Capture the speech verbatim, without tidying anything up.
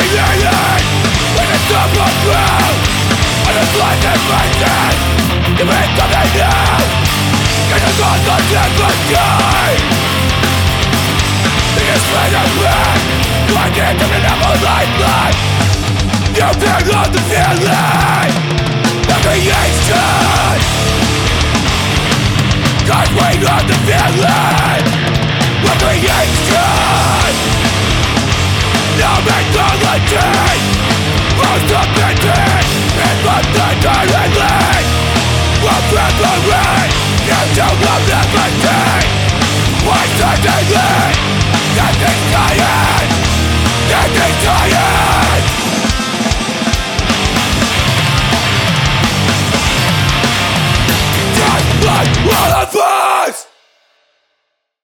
created with a double crown and a slice and faces. Give me something new. It is on the different sky. The straight and red, like it in an apple lifeline. You bring on the feeling, the creation. Cause we are the feeling, the creation. No mythology, most of it is but the currently. We're preparing, you don't love everything. We're certainly getting tired, getting tired. Just like what I feel.